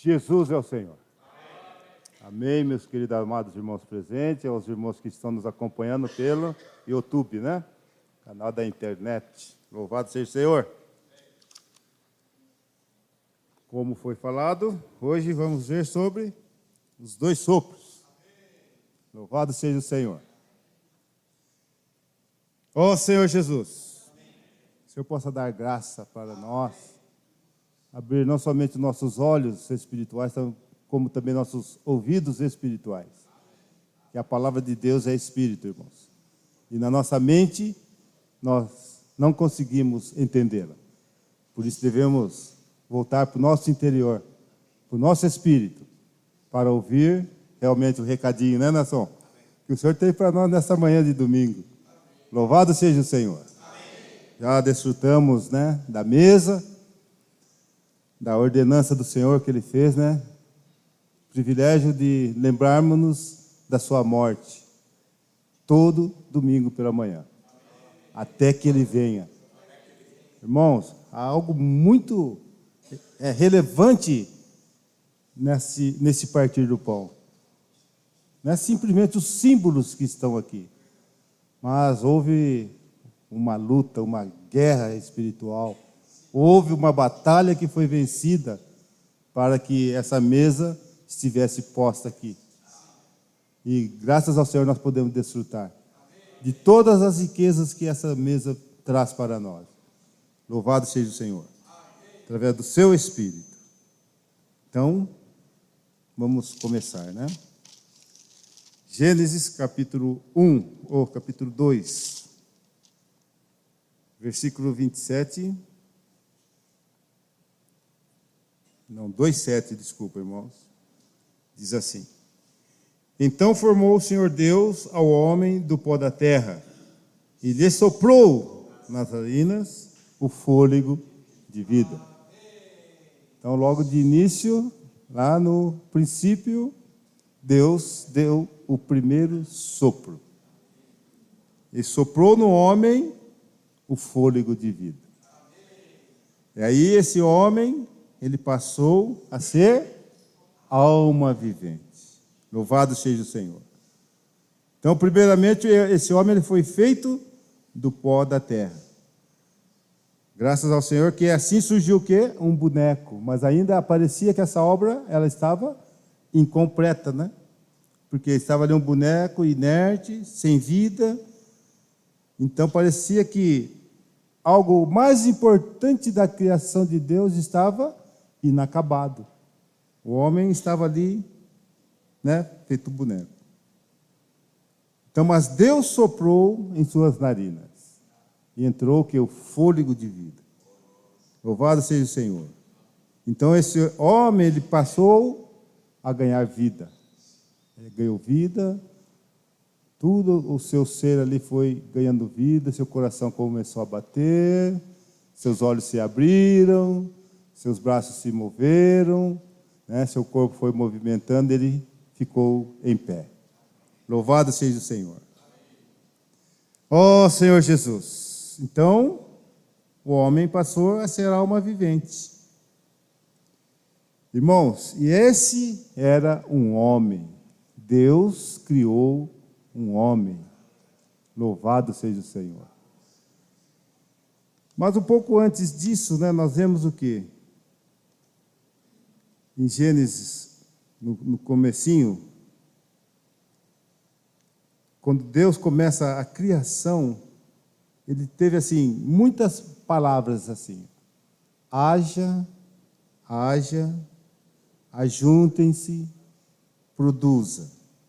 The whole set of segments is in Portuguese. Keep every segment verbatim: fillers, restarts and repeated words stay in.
Jesus é o Senhor. Amém, meus queridos amados irmãos presentes, aos irmãos que estão nos acompanhando pelo YouTube, né? Canal da internet. Louvado seja o Senhor. Como foi falado, hoje vamos ver sobre os dois sopros. Louvado seja o Senhor. Ó Senhor Jesus, que o Senhor possa dar graça para nós, abrir não somente nossos olhos espirituais, como também nossos ouvidos espirituais. Que a palavra de Deus é espírito, irmãos. E na nossa mente, nós não conseguimos entendê-la. Por isso devemos voltar para o nosso interior, para o nosso espírito, para ouvir realmente o recadinho, né, nação? Que o Senhor tem para nós nessa manhã de domingo. Louvado seja o Senhor. Já desfrutamos, né, da mesa, da ordenança do Senhor que Ele fez, né? Privilégio de lembrarmos-nos da sua morte, todo domingo pela manhã, até que Ele venha. Irmãos, há algo muito é, relevante nesse, nesse partir do pão. Não é simplesmente os símbolos que estão aqui, mas houve uma luta, uma guerra espiritual, houve uma batalha que foi vencida para que essa mesa estivesse posta aqui. E graças ao Senhor nós podemos desfrutar de todas as riquezas que essa mesa traz para nós. Louvado seja o Senhor, através do seu Espírito. Então, vamos começar, né? Gênesis capítulo um, ou capítulo dois, versículo vinte e sete. Não, dois, sete, desculpa, irmãos. Diz assim: Então formou o Senhor Deus ao homem do pó da terra, e lhe soprou nas narinas o fôlego de vida. Então, logo de início, lá no princípio, Deus deu o primeiro sopro. E soprou no homem o fôlego de vida. E aí esse homem, ele passou a ser alma vivente. Louvado seja o Senhor. Então, primeiramente, esse homem ele foi feito do pó da terra. Graças ao Senhor que assim surgiu o quê? Um boneco. Mas ainda parecia que essa obra ela estava incompleta, né? Porque estava ali um boneco inerte, sem vida. Então, parecia que algo mais importante da criação de Deus estava inacabado. O homem estava ali, né, feito boneco. Então, mas Deus soprou em suas narinas e entrou que o fôlego de vida. Louvado seja o Senhor. Então esse homem ele passou a ganhar vida. Ele ganhou vida. Tudo o seu ser ali foi ganhando vida. Seu coração começou a bater. Seus olhos se abriram. Seus braços se moveram. Né? Seu corpo foi movimentando. Ele ficou em pé. Louvado seja o Senhor. Ó Senhor Jesus. Então, o homem passou a ser alma vivente. Irmãos, e esse era um homem. Deus criou um homem. Louvado seja o Senhor. Mas um pouco antes disso, né, nós vemos o quê? Em Gênesis, no, no comecinho, quando Deus começa a criação, ele teve assim muitas palavras assim: haja, haja, ajuntem-se, produza.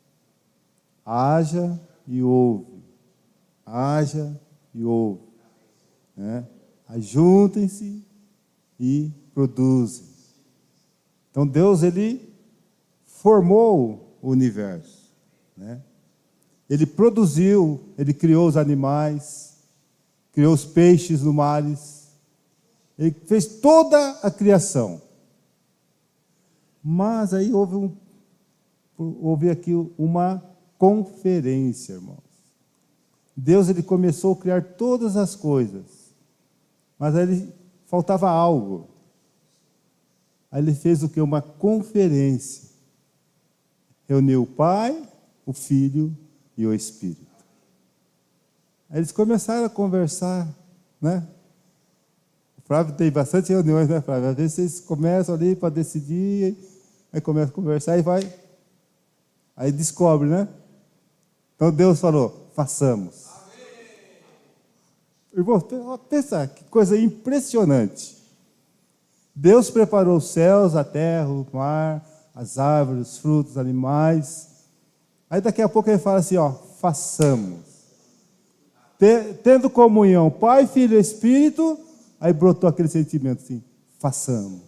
Haja e ouve. Haja e ouve. Né? Ajuntem-se e produzem. Então Deus ele formou o universo, né? Ele produziu, ele criou os animais, criou os peixes no mares, ele fez toda a criação. Mas aí houve, um, houve aqui uma conferência, irmãos. Deus ele começou a criar todas as coisas, mas aí faltava algo. Aí ele fez o quê? Uma conferência. Reuniu o Pai, o Filho e o Espírito. Aí eles começaram a conversar, né? O Flávio tem bastante reuniões, né, Flávio? Às vezes vocês começam ali para decidir, aí começam a conversar e vai. Aí descobre, né? Então Deus falou, façamos. Irmãos, pensa que coisa impressionante. Deus preparou os céus, a terra, o mar, as árvores, os frutos, os animais. Aí daqui a pouco ele fala assim, ó, façamos. Tendo comunhão, Pai, Filho e Espírito, aí brotou aquele sentimento assim, façamos.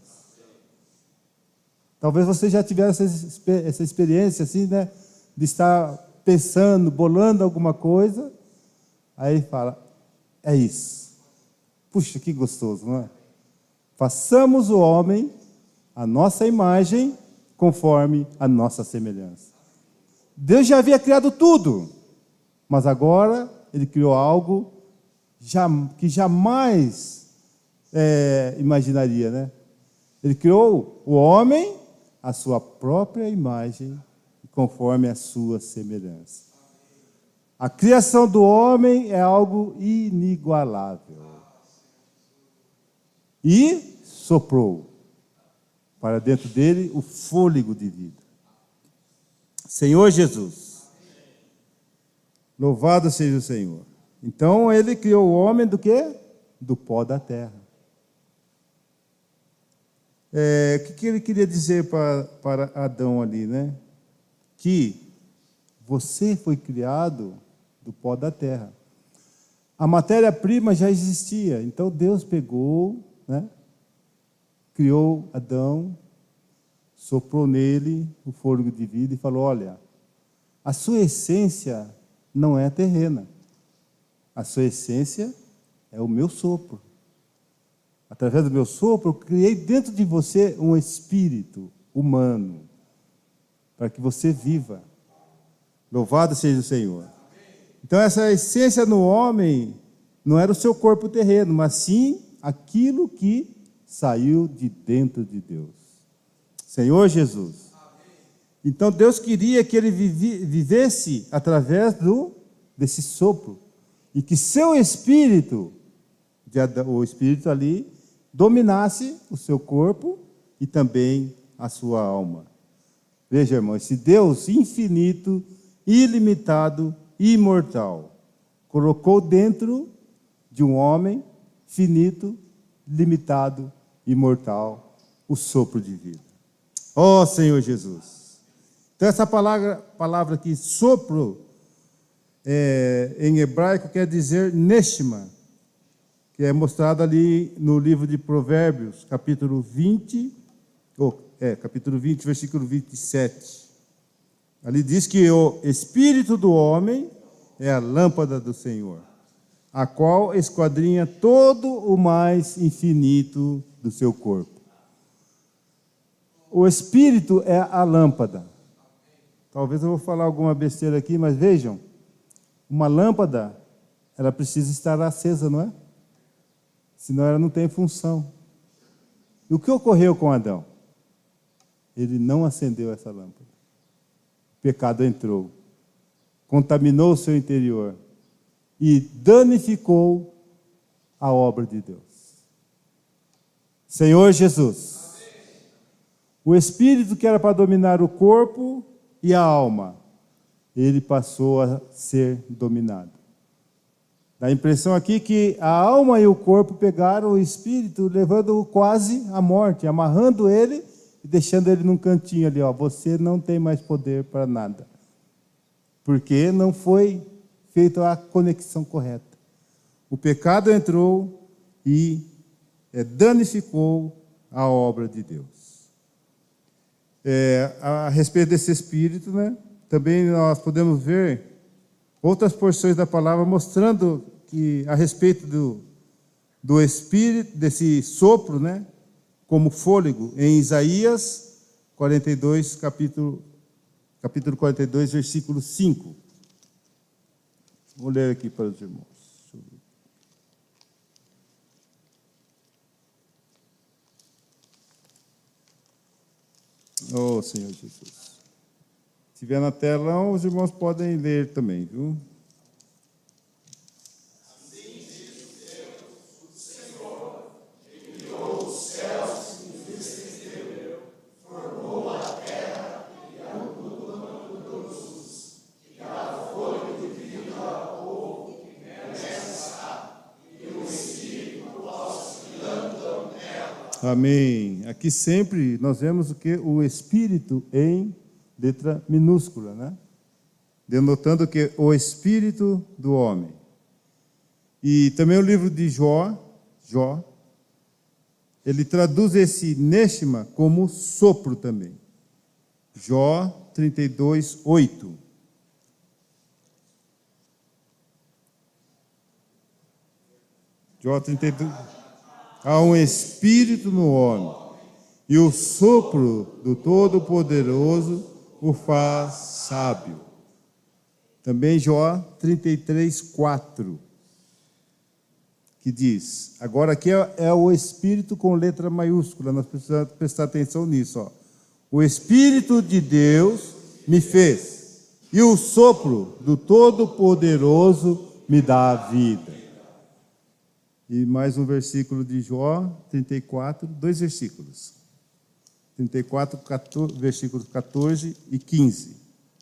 Talvez você já tivesse essa experiência assim, né, de estar pensando, bolando alguma coisa, aí fala, é isso. Puxa, que gostoso, não é? Façamos o homem a nossa imagem, conforme a nossa semelhança. Deus já havia criado tudo, mas agora Ele criou algo que jamais é, imaginaria, né? Ele criou o homem à sua própria imagem, conforme a sua semelhança. A criação do homem é algo inigualável. E soprou para dentro dele o fôlego de vida. Senhor Jesus, louvado seja o Senhor. Então ele criou o homem do quê? Do pó da terra. É, o que, que ele queria dizer para, para Adão ali, né? Que você foi criado do pó da terra. A matéria-prima já existia, então Deus pegou, né? Criou Adão, soprou nele o fôlego de vida e falou, olha, a sua essência não é terrena, a sua essência é o meu sopro. Através do meu sopro, eu criei dentro de você um espírito humano, para que você viva. Louvado seja o Senhor. Então, essa essência no homem não era o seu corpo terreno, mas sim aquilo que saiu de dentro de Deus. Senhor Jesus. Então, Deus queria que ele vivesse através do, desse sopro, e que seu espírito, o espírito ali, dominasse o seu corpo e também a sua alma. Veja, irmão, esse Deus infinito, ilimitado, imortal, colocou dentro de um homem finito, limitado, imortal, o sopro de vida. Ó Senhor Jesus. Então essa palavra, palavra aqui, sopro, é, em hebraico quer dizer neshma, que é mostrado ali no livro de Provérbios, capítulo vinte, ou, é, capítulo vinte, versículo vinte e sete. Ali diz que o espírito do homem é a lâmpada do Senhor, a qual esquadrinha todo o mais infinito do seu corpo. O espírito é a lâmpada. Talvez eu vou falar alguma besteira aqui, mas vejam, uma lâmpada, ela precisa estar acesa, não é? Senão ela não tem função. E o que ocorreu com Adão? Ele não acendeu essa lâmpada. O pecado entrou, contaminou o seu interior e danificou a obra de Deus. Senhor Jesus, o espírito que era para dominar o corpo e a alma, ele passou a ser dominado. Dá a impressão aqui que a alma e o corpo pegaram o espírito, levando-o quase à morte, amarrando ele e deixando ele num cantinho ali, ó, você não tem mais poder para nada. Porque não foi feita a conexão correta. O pecado entrou e é, danificou a obra de Deus. É, a respeito desse espírito, né, também nós podemos ver outras porções da palavra mostrando que a respeito do, do espírito, desse sopro, né, como fôlego, em Isaías quarenta e dois, capítulo, capítulo quarenta e dois, versículo cinco. Vou ler aqui para os irmãos. Oh, Senhor Jesus. Se tiver na tela, os irmãos podem ler também, viu? Amém. Aqui sempre nós vemos o que? O Espírito em letra minúscula, né? Denotando que o Espírito do homem. E também o livro de Jó, Jó, ele traduz esse neshma como sopro também. Jó trinta e dois, oito. Jó trinta e dois. Há um espírito no homem, e o sopro do Todo-Poderoso o faz sábio. Também Jó trinta e três, quatro, que diz, agora aqui é, é o espírito com letra maiúscula, nós precisamos prestar atenção nisso, ó. O Espírito de Deus me fez, e o sopro do Todo-Poderoso me dá a vida. E mais um versículo de Jó, trinta e quatro, dois versículos. trinta e quatro, quatorze, versículos catorze e quinze.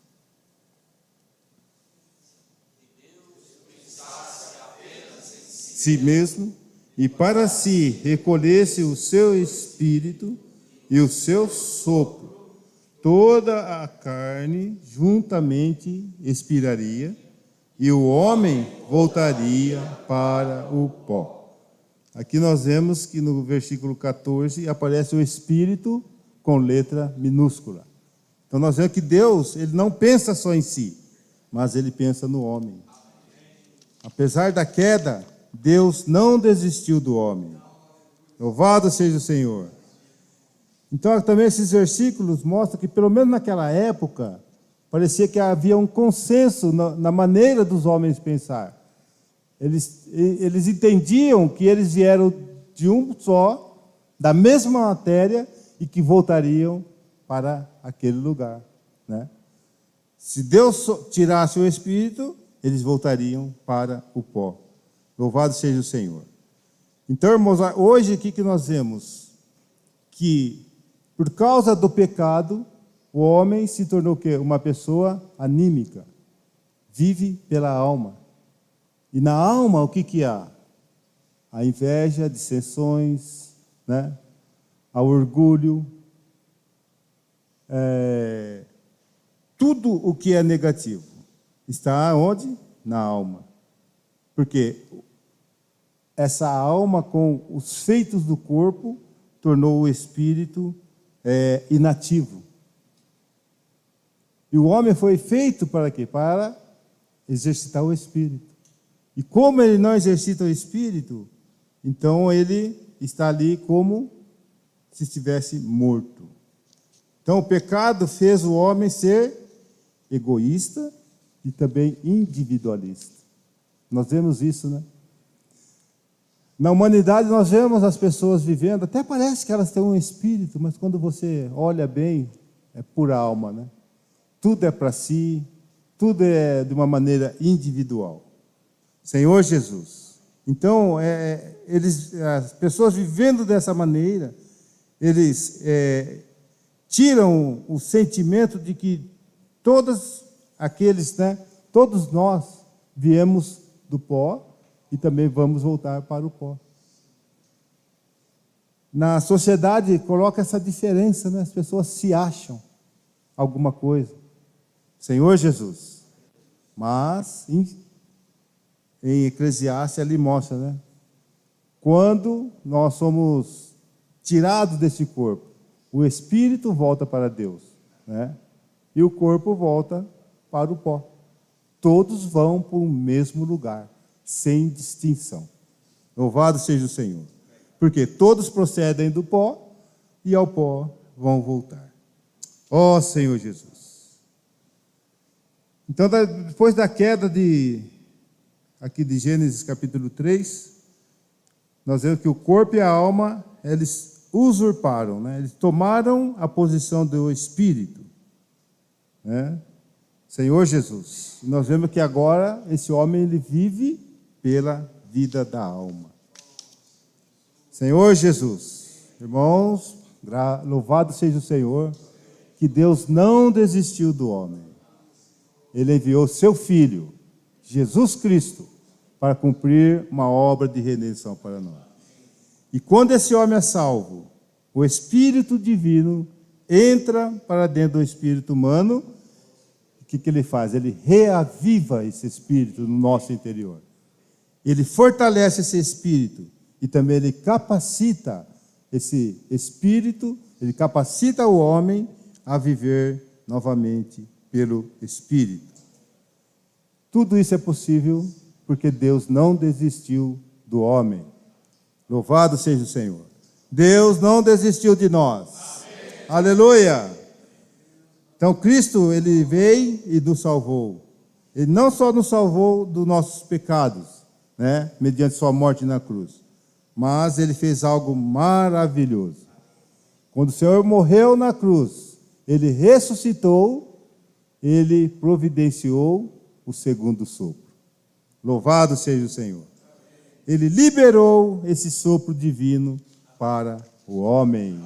Si mesmo, e para si recolhesse o seu espírito e o seu sopro, toda a carne juntamente expiraria, e o homem voltaria para o pó. Aqui nós vemos que no versículo catorze aparece o Espírito com letra minúscula. Então nós vemos que Deus, ele não pensa só em si, mas ele pensa no homem. Apesar da queda, Deus não desistiu do homem. Louvado seja o Senhor. Então também esses versículos mostram que pelo menos naquela época, parecia que havia um consenso na, na maneira dos homens pensar. Eles, eles entendiam que eles vieram de um só, da mesma matéria, e que voltariam para aquele lugar, né? Se Deus tirasse o Espírito, eles voltariam para o pó. Louvado seja o Senhor. Então, irmãos, hoje o que nós vemos? Que, por causa do pecado, o homem se tornou o quê? Uma pessoa anímica. Vive pela alma. E na alma, o que que há? A inveja, dissensões, né? O orgulho, é, tudo o que é negativo está onde? Na alma. Porque essa alma, com os feitos do corpo, tornou o espírito é, inativo. E o homem foi feito para quê? Para exercitar o espírito. E como ele não exercita o espírito, então ele está ali como se estivesse morto. Então o pecado fez o homem ser egoísta e também individualista. Nós vemos isso, né? Na humanidade nós vemos as pessoas vivendo, até parece que elas têm um espírito, mas quando você olha bem, é pura alma, né? Tudo é para si, tudo é de uma maneira individual. Senhor Jesus. Então, é, eles, as pessoas vivendo dessa maneira, eles é, tiram o sentimento de que todos aqueles, né, todos nós viemos do pó e também vamos voltar para o pó. Na sociedade, coloca essa diferença, né? As pessoas se acham alguma coisa. Senhor Jesus. Mas, em, em Eclesiastes, ali mostra, né? Quando nós somos tirados desse corpo, o espírito volta para Deus, né? E o corpo volta para o pó. Todos vão para o mesmo lugar, sem distinção. Louvado seja o Senhor. Porque todos procedem do pó e ao pó vão voltar. Ó Senhor Jesus. Então, depois da queda de, aqui de Gênesis capítulo três, nós vemos que o corpo e a alma, eles usurparam, né? Eles tomaram a posição do Espírito, né? Senhor Jesus. E nós vemos que agora esse homem ele vive pela vida da alma. Senhor Jesus, irmãos, louvado seja o Senhor, que Deus não desistiu do homem. Ele enviou seu Filho, Jesus Cristo, para cumprir uma obra de redenção para nós. E quando esse homem é salvo, o Espírito Divino entra para dentro do espírito humano. O que, que ele faz? Ele reaviva esse espírito no nosso interior. Ele fortalece esse espírito e também ele capacita esse espírito, ele capacita o homem a viver novamente pelo Espírito. Tudo isso é possível porque Deus não desistiu do homem. Louvado seja o Senhor. Deus não desistiu de nós. Amém. Aleluia! Então Cristo, ele veio e nos salvou. Ele não só nos salvou dos nossos pecados, né, mediante sua morte na cruz, mas ele fez algo maravilhoso. Quando o Senhor morreu na cruz, ele ressuscitou, ele providenciou o segundo sopro. Louvado seja o Senhor. Ele liberou esse sopro divino para o homem.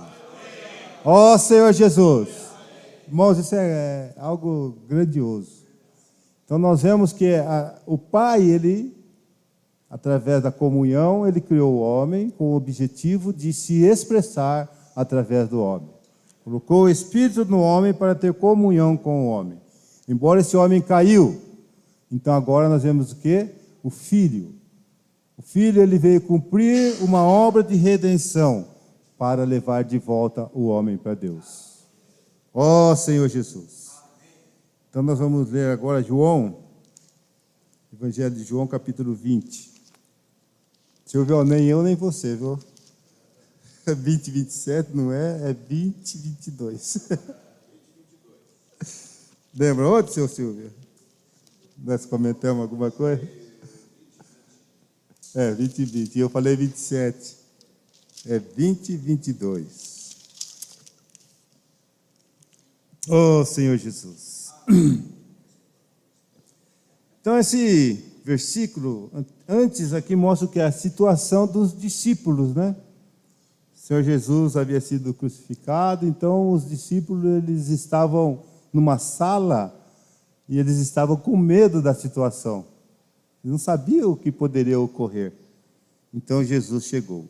Ó Senhor Jesus. Irmãos, isso é algo grandioso. Então nós vemos que a, o Pai, ele, através da comunhão, ele criou o homem com o objetivo de se expressar através do homem. Colocou o Espírito no homem para ter comunhão com o homem. Embora esse homem caiu, então agora nós vemos o quê? O Filho. O Filho, ele veio cumprir uma obra de redenção para levar de volta o homem para Deus. Ó Senhor Jesus. Então nós vamos ler agora João, Evangelho de João, capítulo vinte. Senhor, viu, nem eu nem você, viu? vinte, vinte e sete não é, é vinte, vinte e dois. Lembra onde, seu Silvio? Nós comentamos alguma coisa? É, vinte e vinte. E eu falei vinte e sete. É vinte e vinte e dois. Oh, Senhor Jesus. Então, esse versículo, antes aqui, mostra que é a situação dos discípulos, né? O Senhor Jesus havia sido crucificado, então os discípulos, eles estavam numa sala e eles estavam com medo da situação. Eles não sabiam o que poderia ocorrer. Então Jesus chegou.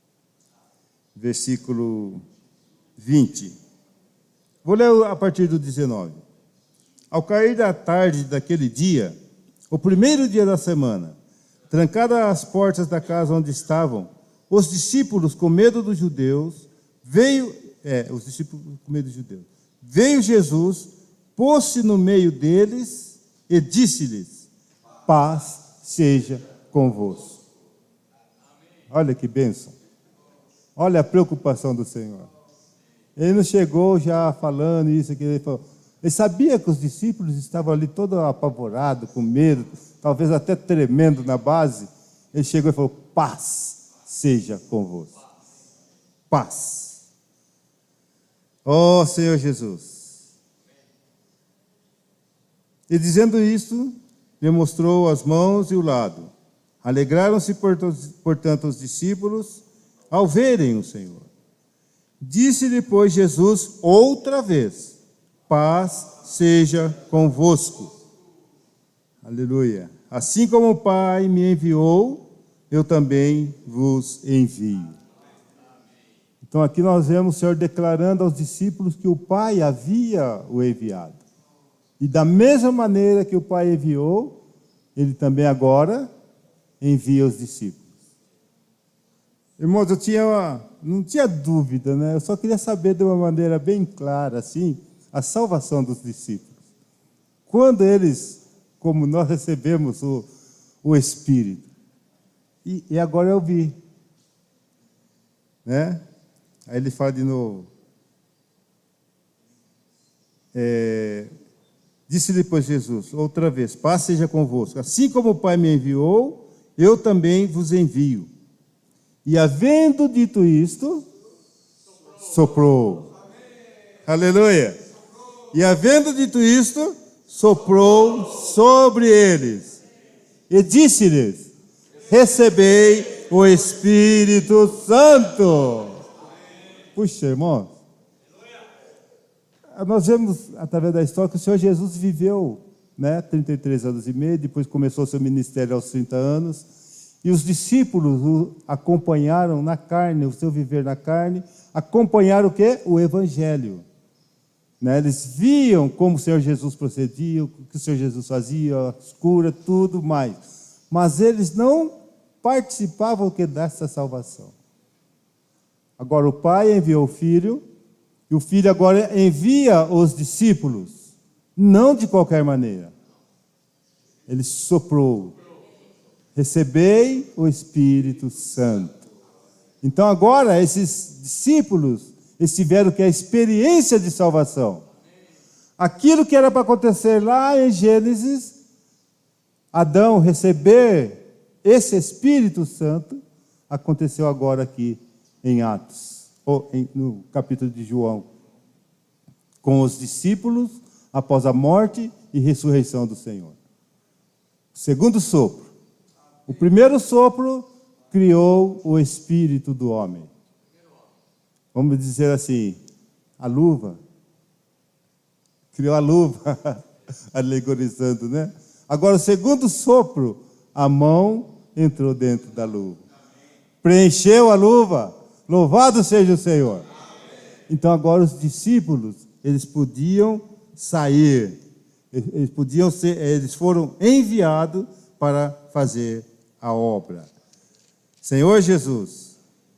Versículo vinte. Vou ler a partir do dezenove. Ao cair da tarde daquele dia, o primeiro dia da semana, trancadas as portas da casa onde estavam, os discípulos, com medo dos judeus, veio, é, os discípulos com medo dos judeus, veio Jesus, pôs-se no meio deles e disse-lhes: paz seja convosco. Olha que bênção. Olha a preocupação do Senhor. Ele não chegou já falando isso aqui, ele falou, ele sabia que os discípulos estavam ali todos apavorados, com medo, talvez até tremendo na base. Ele chegou e falou: paz seja convosco. Paz. Ó Senhor Jesus. E dizendo isso, lhe mostrou as mãos e o lado. Alegraram-se, portanto, os discípulos ao verem o Senhor. Disse-lhe, pois, Jesus outra vez: paz seja convosco. Aleluia. Assim como o Pai me enviou, eu também vos envio. Então aqui nós vemos o Senhor declarando aos discípulos que o Pai havia o enviado. E da mesma maneira que o Pai enviou, Ele também agora envia os discípulos. Irmãos, eu tinha uma, não tinha dúvida, né? Eu só queria saber de uma maneira bem clara, assim, a salvação dos discípulos. Quando eles, como nós recebemos o, o Espírito. E, e agora eu vi. Né? Aí ele fala de novo. É, disse-lhe, pois, Jesus, outra vez: paz seja convosco. Assim como o Pai me enviou, eu também vos envio. E havendo dito isto, soprou. Aleluia. E havendo dito isto, soprou sobre eles e disse-lhes: recebei o Espírito Santo. Puxa, irmãos, nós vemos através da história que o Senhor Jesus viveu, né, trinta e três anos e meio, depois começou seu ministério aos trinta anos, e os discípulos o acompanharam na carne, o seu viver na carne, acompanharam o quê? O Evangelho. Né? Eles viam como o Senhor Jesus procedia, o que o Senhor Jesus fazia, as curas, tudo mais. Mas eles não participavam o que dessa salvação. Agora o Pai enviou o Filho, e o Filho agora envia os discípulos, não de qualquer maneira. Ele soprou: recebei o Espírito Santo. Então agora esses discípulos, eles tiveram que a experiência de salvação. Aquilo que era para acontecer lá em Gênesis, Adão receber esse Espírito Santo, aconteceu agora aqui em Atos, ou em, no capítulo de João, com os discípulos após a morte e ressurreição do Senhor. O segundo sopro. O primeiro sopro criou o espírito do homem. Vamos dizer assim, a luva. Criou a luva, alegorizando, né? Agora, o segundo sopro, a mão entrou dentro da luva. Preencheu a luva. Louvado seja o Senhor. Então, agora os discípulos, eles podiam sair. Eles podiam ser, eles foram enviados para fazer a obra. Senhor Jesus.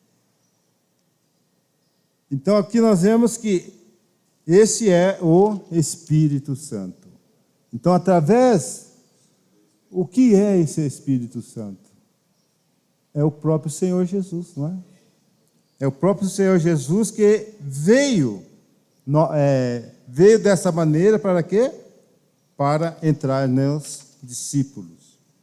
Então aqui nós vemos que esse é o Espírito Santo. Então através, o que é esse Espírito Santo? É o próprio Senhor Jesus, não é? É o próprio Senhor Jesus que veio, no, é, veio dessa maneira para quê? Para entrar nos discípulos.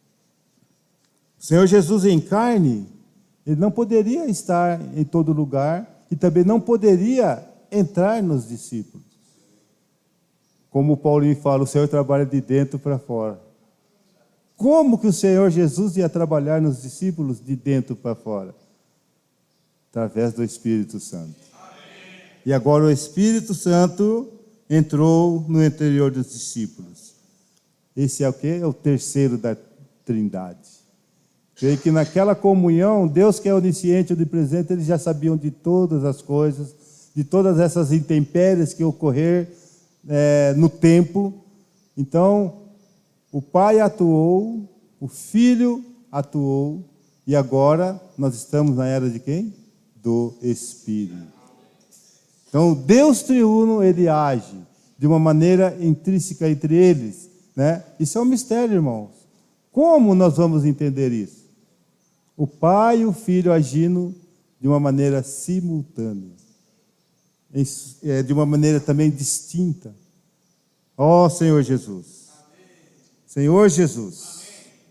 O Senhor Jesus em carne, ele não poderia estar em todo lugar e também não poderia entrar nos discípulos. Como o Paulinho fala, o Senhor trabalha de dentro para fora. Como que o Senhor Jesus ia trabalhar nos discípulos de dentro para fora? Através do Espírito Santo. Amém. E agora o Espírito Santo entrou no interior dos discípulos. Esse é o quê? É o terceiro da Trindade. Creio que naquela comunhão, Deus que é onisciente, onipresente, eles já sabiam de todas as coisas, de todas essas intempéries que ocorrer é, no tempo. Então, o Pai atuou, o Filho atuou, e agora nós estamos na era de quem? Do Espírito. Então, Deus triuno, ele age de uma maneira intrínseca entre eles, né? Isso é um mistério, irmãos. Como nós vamos entender isso? O Pai e o Filho agindo de uma maneira simultânea, de uma maneira também distinta. Ó oh, Senhor Jesus. Amém. Senhor Jesus.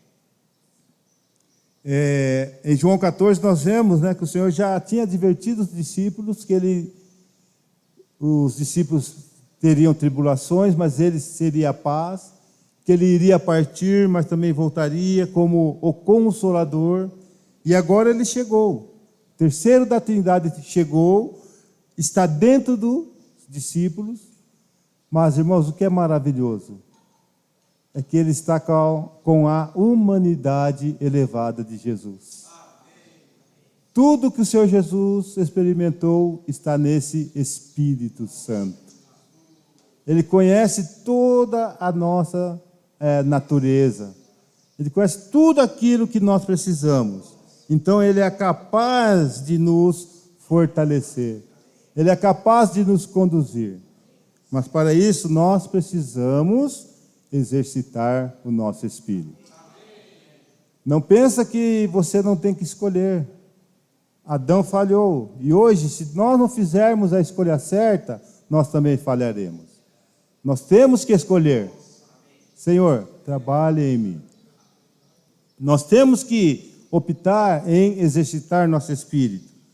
É, em João quatorze nós vemos, né, que o Senhor já tinha advertido os discípulos que ele, os discípulos teriam tribulações, mas ele seria a paz, que ele iria partir, mas também voltaria como o Consolador. E agora ele chegou. O terceiro da Trindade chegou, está dentro dos discípulos. Mas, irmãos, o que é maravilhoso é que ele está com a humanidade elevada de Jesus. Tudo que o Senhor Jesus experimentou está nesse Espírito Santo. Ele conhece toda a nossa é, natureza. Ele conhece tudo aquilo que nós precisamos. Então, ele é capaz de nos fortalecer. Ele é capaz de nos conduzir. Mas, para isso, nós precisamos exercitar o nosso espírito. Não pensa que você não tem que escolher. Adão falhou. E hoje, se nós não fizermos a escolha certa, nós também falharemos. Nós temos que escolher. Senhor, trabalhe em mim. Nós temos que optar em exercitar nosso espírito.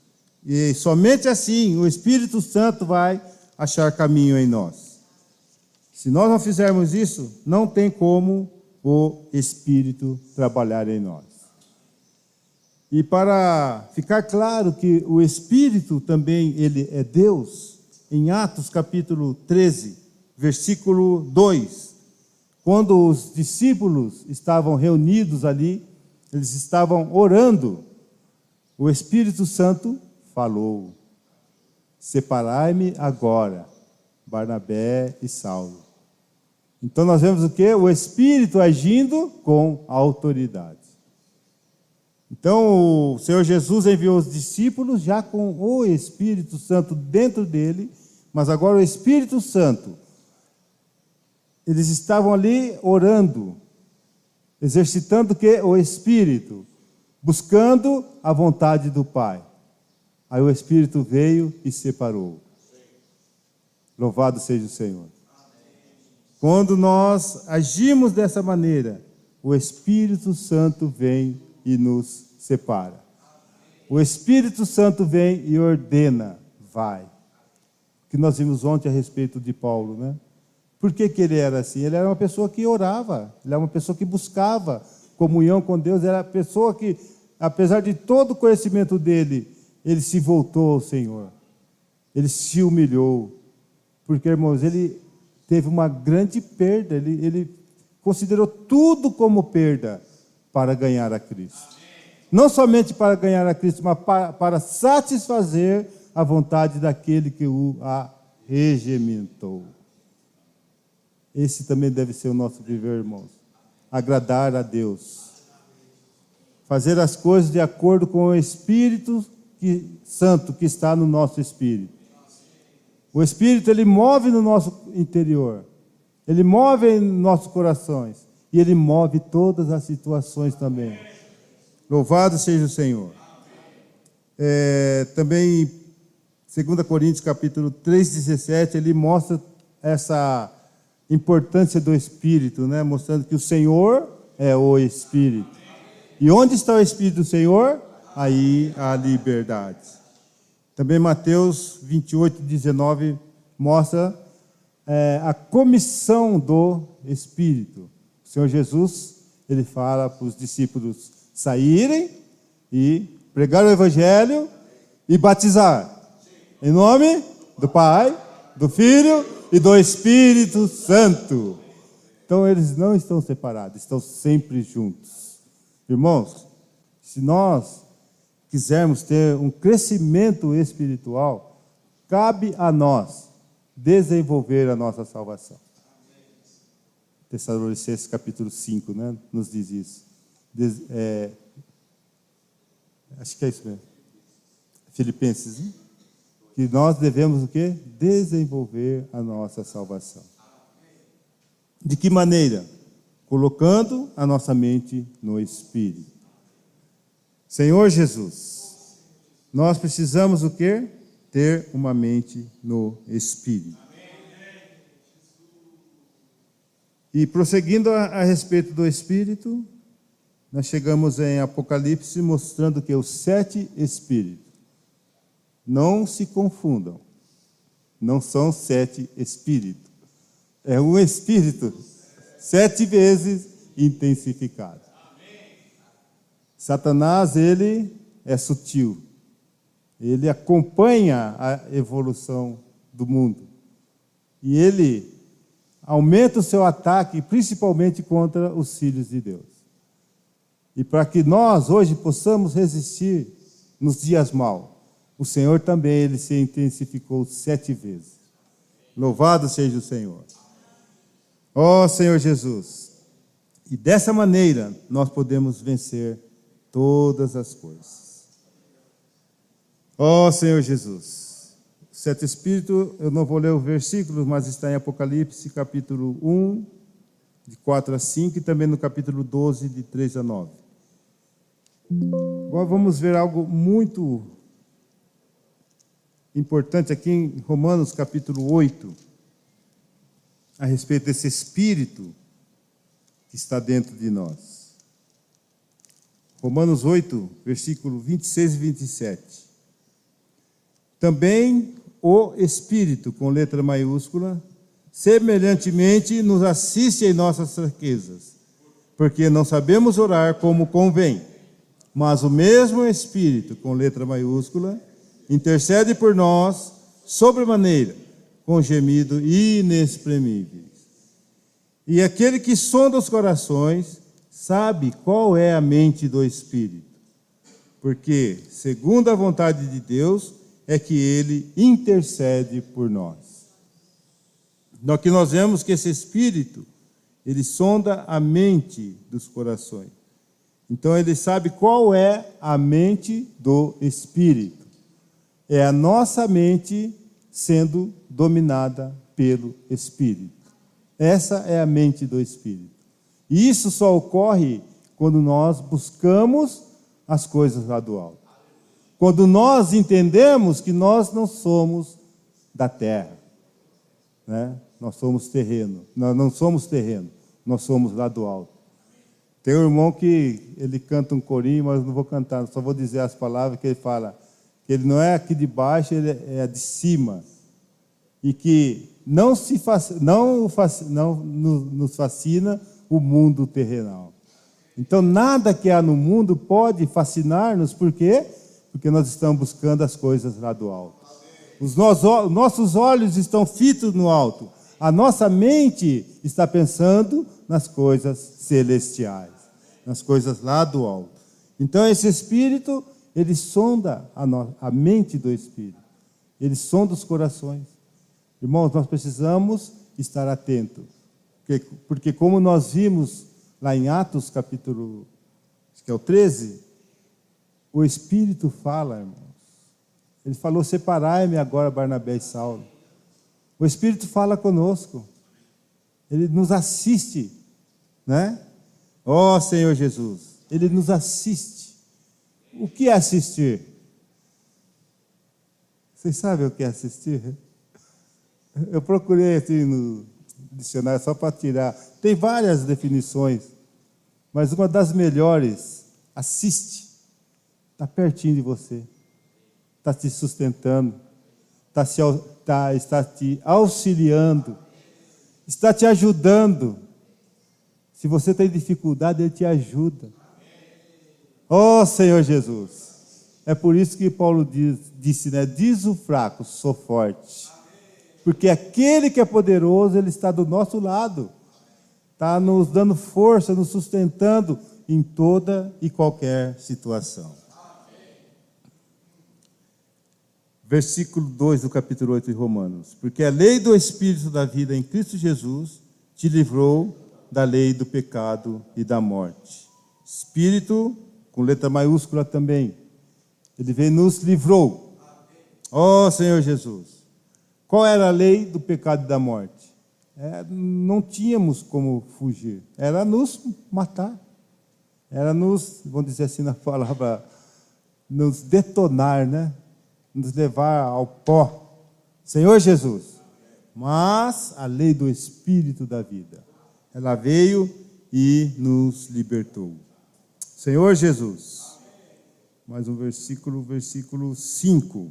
E somente assim o Espírito Santo vai achar caminho em nós. Se nós não fizermos isso, não tem como o Espírito trabalhar em nós. E para ficar claro que o Espírito também ele é Deus, em Atos capítulo treze, versículo dois, quando os discípulos estavam reunidos ali, eles estavam orando, o Espírito Santo falou: separai-me agora, Barnabé e Saulo. Então nós vemos o quê? O Espírito agindo com autoridade. Então o Senhor Jesus enviou os discípulos já com o Espírito Santo dentro dele, mas agora o Espírito Santo, eles estavam ali orando, exercitando o quê? O Espírito, buscando a vontade do Pai. Aí o Espírito veio e separou. Louvado seja o Senhor. Quando nós agimos dessa maneira, o Espírito Santo vem e nos separa. O Espírito Santo vem e ordena, vai. Que nós vimos ontem a respeito de Paulo, né? Por que que ele era assim? Ele era uma pessoa que orava, ele era uma pessoa que buscava comunhão com Deus, era uma pessoa que, apesar de todo o conhecimento dele, ele se voltou ao Senhor, ele se humilhou, porque, irmãos, ele teve uma grande perda, ele, ele considerou tudo como perda para ganhar a Cristo. Não somente para ganhar a Cristo, mas para, para satisfazer a vontade daquele que o a regimentou. Esse também deve ser o nosso viver, irmãos. Agradar a Deus. Fazer as coisas de acordo com o Espírito que, Santo que está no nosso espírito. O Espírito, ele move no nosso interior. Ele move em nossos corações. E ele move todas as situações também. Louvado seja o Senhor. É, também, dois Coríntios capítulo três, dezessete, ele mostra essa importância do Espírito, né? Mostrando que o Senhor é o Espírito. E onde está o Espírito do Senhor? Aí há liberdade. Também Mateus vinte e oito, dezenove mostra é, a comissão do Espírito. O Senhor Jesus, ele fala para os discípulos saírem e pregar o Evangelho e batizar. Em nome do Pai, do Filho e do Espírito Santo. Então eles não estão separados, estão sempre juntos. Irmãos, se nós quisermos ter um crescimento espiritual, cabe a nós desenvolver a nossa salvação. Tessalonicenses capítulo cinco, né, nos diz isso. Des, é, acho que é isso mesmo. Filipenses, né? Que nós devemos o quê? Desenvolver a nossa salvação. De que maneira? Colocando a nossa mente no Espírito. Senhor Jesus, nós precisamos o quê? Ter uma mente no Espírito. E prosseguindo a, a respeito do Espírito, nós chegamos em Apocalipse mostrando que os sete Espíritos, não se confundam, não são sete Espíritos, é um Espírito sete vezes intensificado. Satanás, ele é sutil, ele acompanha a evolução do mundo e ele aumenta o seu ataque, principalmente contra os filhos de Deus. E para que nós hoje possamos resistir nos dias maus, o Senhor também ele se intensificou sete vezes. Louvado seja o Senhor. Ó Senhor Jesus, e dessa maneira nós podemos vencer todas as coisas. Ó Senhor Jesus, o sete Espírito, eu não vou ler o versículo, mas está em Apocalipse capítulo um, de quatro a cinco, e também no capítulo doze, de três a nove. Agora vamos ver algo muito importante aqui em Romanos capítulo oito, a respeito desse Espírito que está dentro de nós. Romanos oito, versículo vinte e seis e vinte e sete. Também o Espírito, com letra maiúscula, semelhantemente nos assiste em nossas fraquezas, porque não sabemos orar como convém. Mas o mesmo Espírito, com letra maiúscula, intercede por nós sobremaneira, com gemido inexprimíveis. E aquele que sonda os corações sabe qual é a mente do Espírito, porque, segundo a vontade de Deus, é que ele intercede por nós. No que nós vemos que esse Espírito, ele sonda a mente dos corações. Então ele sabe qual é a mente do Espírito. É a nossa mente sendo dominada pelo Espírito. Essa é a mente do Espírito. E isso só ocorre quando nós buscamos as coisas lá do alto. Quando nós entendemos que nós não somos da terra, né? Nós somos terreno. Nós não somos terreno, nós somos lá do alto. Tem um irmão que ele canta um corinho, mas não vou cantar, só vou dizer as palavras que ele fala. Que ele não é aqui de baixo, ele é de cima. E que não, se fac, não, não nos fascina o mundo terrenal. Então, nada que há no mundo pode fascinar-nos, por quê? Porque nós estamos buscando as coisas lá do alto. Os nossos olhos estão fitos no alto. A nossa mente está pensando nas coisas celestiais, nas coisas lá do alto. Então, esse Espírito, ele sonda a, no, a mente do Espírito. Ele sonda os corações. Irmãos, nós precisamos estar atentos. Porque, porque como nós vimos lá em Atos, capítulo, acho que é o treze, o Espírito fala, irmãos. Ele falou, separai-me agora, Barnabé e Saulo. O Espírito fala conosco. Ele nos assiste, né? Ó Senhor Jesus, Ele nos assiste. O que é assistir? Vocês sabem o que é assistir? Eu procurei assim no dicionário só para tirar. Tem várias definições, mas uma das melhores, assiste. Está pertinho de você, está te sustentando, está, se, está, está te auxiliando, está te ajudando. Se você tem dificuldade, Ele te ajuda. Ó oh, Senhor Jesus, é por isso que Paulo diz, disse, né? Diz o fraco, sou forte. Porque aquele que é poderoso, Ele está do nosso lado. Está nos dando força, nos sustentando em toda e qualquer situação. Versículo dois do capítulo oito de Romanos. Porque a lei do Espírito da vida em Cristo Jesus te livrou da lei do pecado e da morte. Espírito, com letra maiúscula também. Ele veio e nos livrou. Ó Senhor Jesus. Qual era a lei do pecado e da morte? É, não tínhamos como fugir. Era nos matar. Era nos, vamos dizer assim na palavra, nos detonar, né? Nos levar ao pó. Senhor Jesus. Mas a lei do Espírito da vida, ela veio e nos libertou. Senhor Jesus. Mais um versículo, versículo cinco.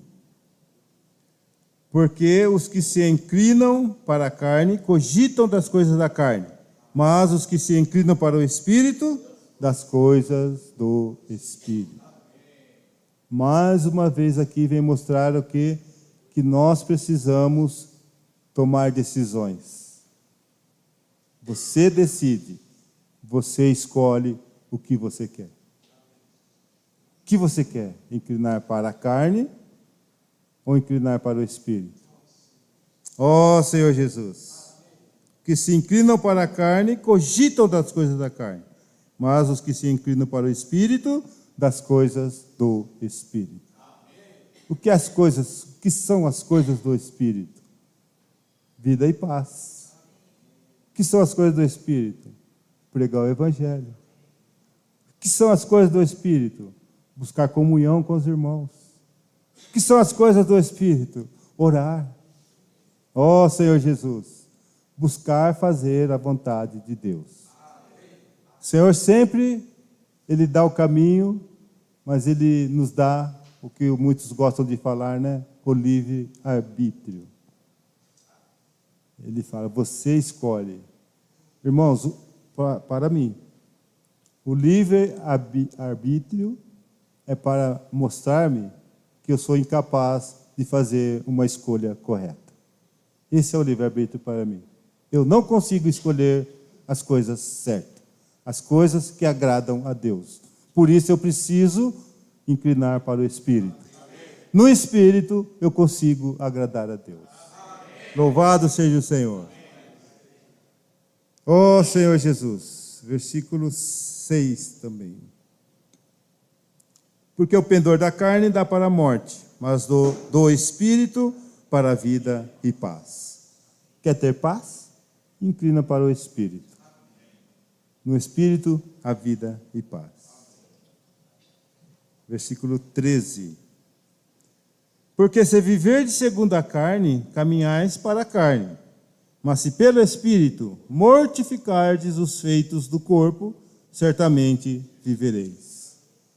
Porque os que se inclinam para a carne cogitam das coisas da carne, mas os que se inclinam para o Espírito, das coisas do Espírito. Mais uma vez aqui vem mostrar o que, que nós precisamos tomar decisões. Você decide, você escolhe o que você quer. O que você quer? Inclinar para a carne ou inclinar para o Espírito? Ó oh, Senhor Jesus, que se inclinam para a carne, cogitam das coisas da carne, mas os que se inclinam para o Espírito, das coisas do Espírito. O que as coisas, o que são as coisas do Espírito? Vida e paz. O que são as coisas do Espírito? Pregar o Evangelho. O que são as coisas do Espírito? Buscar comunhão com os irmãos. O que são as coisas do Espírito? Orar. Ó Senhor Jesus, buscar fazer a vontade de Deus. O Senhor sempre, Ele dá o caminho, mas Ele nos dá o que muitos gostam de falar, né? o livre-arbítrio. Ele fala, você escolhe. Irmãos, para mim, o livre-arbítrio é para mostrar-me que eu sou incapaz de fazer uma escolha correta. Esse é o livre-arbítrio para mim. Eu não consigo escolher as coisas certas, as coisas que agradam a Deus. Por isso eu preciso inclinar para o Espírito. No Espírito eu consigo agradar a Deus. Louvado seja o Senhor. Ó oh, Senhor Jesus, versículo seis também. Porque o pendor da carne dá para a morte, mas do, do Espírito para a vida e paz. Quer ter paz? Inclina para o Espírito. No Espírito, a vida e paz. Versículo treze. Porque se viverdes segundo a carne, caminhais para a carne. Mas se pelo Espírito mortificardes os feitos do corpo, certamente vivereis.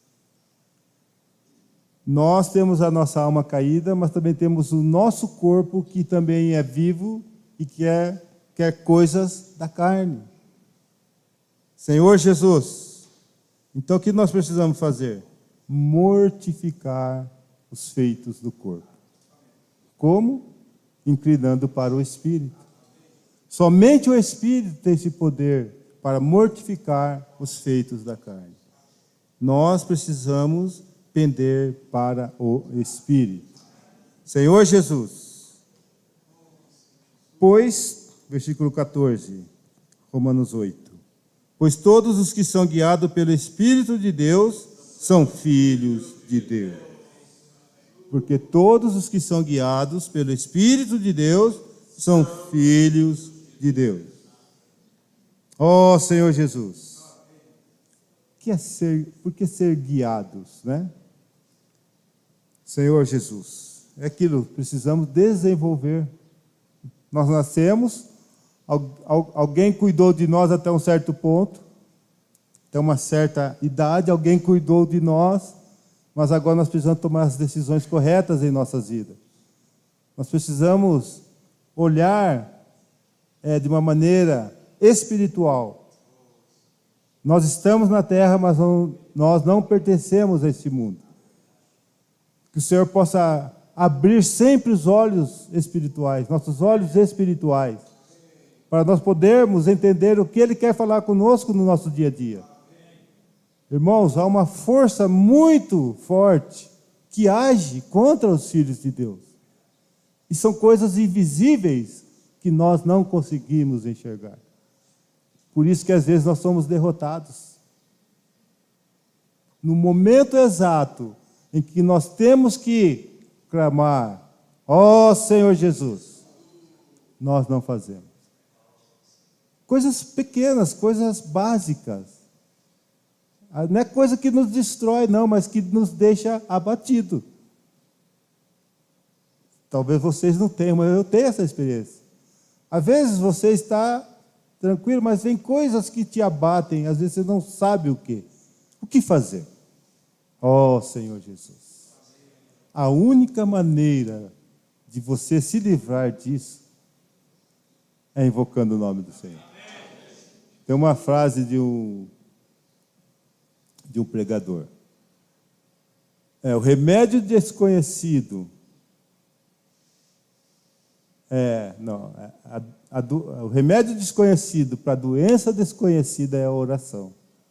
Nós temos a nossa alma caída, mas também temos o nosso corpo que também é vivo e que quer, quer coisas da carne. Senhor Jesus, então o que nós precisamos fazer? Mortificar os feitos do corpo. Como? Inclinando para o Espírito. Somente o Espírito tem esse poder para mortificar os feitos da carne. Nós precisamos pender para o Espírito. Senhor Jesus, pois, versículo quatorze, Romanos oito, pois todos os que são guiados pelo Espírito de Deus são filhos de Deus. Porque todos os que são guiados pelo Espírito de Deus são filhos de Deus. Ó oh, Senhor Jesus, que é ser, por que ser guiados, né? Senhor Jesus, é aquilo que precisamos desenvolver. Nós nascemos, alguém cuidou de nós até um certo ponto, até uma certa idade, alguém cuidou de nós, mas agora nós precisamos tomar as decisões corretas em nossas vidas. Nós precisamos olhar é, de uma maneira espiritual. Nós estamos na terra, mas não, nós não pertencemos a este mundo. Que o Senhor possa abrir sempre os olhos espirituais, nossos olhos espirituais, para nós podermos entender o que Ele quer falar conosco no nosso dia a dia. Irmãos, há uma força muito forte que age contra os filhos de Deus. E são coisas invisíveis que nós não conseguimos enxergar. Por isso que às vezes nós somos derrotados. No momento exato em que nós temos que clamar, ó Senhor Jesus, nós não fazemos. Coisas pequenas, coisas básicas. Não é coisa que nos destrói, não, mas que nos deixa abatido. Talvez vocês não tenham, mas eu tenho essa experiência. Às vezes você está tranquilo, mas vem coisas que te abatem, às vezes você não sabe o que. O que fazer? Ó Senhor Jesus. A única maneira de você se livrar disso é invocando o nome do Senhor. Tem uma frase de um de um pregador. É, o remédio desconhecido é, não, a, a, a, o remédio desconhecido para a doença desconhecida é a oração.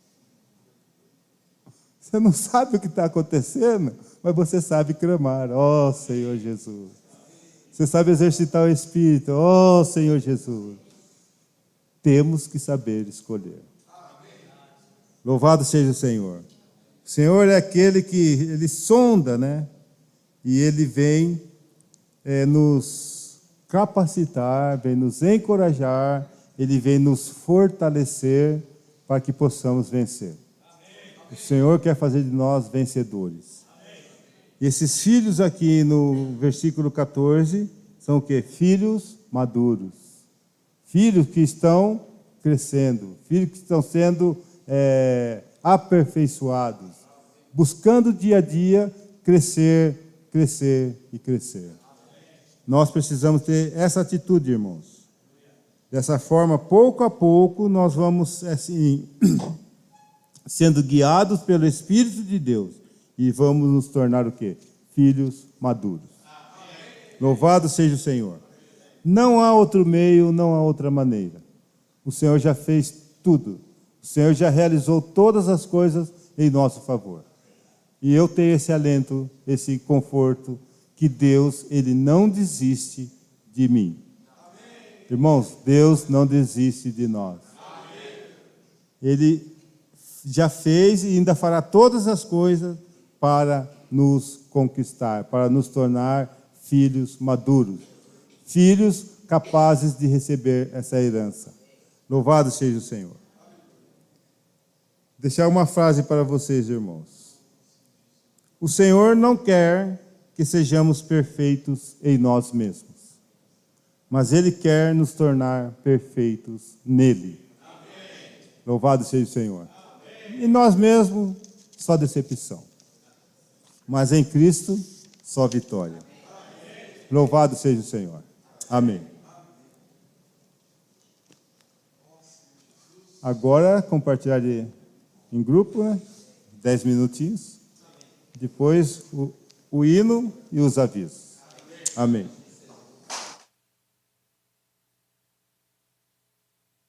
Você não sabe o que está acontecendo, mas você sabe clamar, ó Senhor Jesus. Você sabe exercitar o Espírito, ó Senhor Jesus. Temos que saber escolher. Louvado seja o Senhor. O Senhor é aquele que Ele sonda, né? E Ele vem é, nos capacitar, vem nos encorajar, Ele vem nos fortalecer para que possamos vencer. O Senhor quer fazer de nós vencedores. E esses filhos aqui no versículo quatorze são o quê? Filhos maduros. Filhos que estão crescendo. Filhos que estão sendo é, aperfeiçoados. Buscando dia a dia crescer crescer e crescer. Nós precisamos ter essa atitude, irmãos. Dessa forma, pouco a pouco, nós vamos assim, sendo guiados pelo Espírito de Deus e vamos nos tornar o quê? Filhos maduros. Louvado seja o Senhor. Não há outro meio, não há outra maneira. O Senhor já fez tudo. O Senhor já realizou todas as coisas em nosso favor. E eu tenho esse alento, esse conforto, que Deus, Ele não desiste de mim. Amém. Irmãos, Deus não desiste de nós. Amém. Ele já fez e ainda fará todas as coisas para nos conquistar, para nos tornar filhos maduros, filhos capazes de receber essa herança. Louvado seja o Senhor. Deixar uma frase para vocês, irmãos. O Senhor não quer que sejamos perfeitos em nós mesmos, mas Ele quer nos tornar perfeitos nele. Amém. Louvado seja o Senhor. Amém. E nós mesmos, só decepção. Mas em Cristo, só vitória. Amém. Louvado seja o Senhor. Amém. Agora, compartilhar em grupo, né? Dez minutinhos. Depois, o, o hino e os avisos. Amém.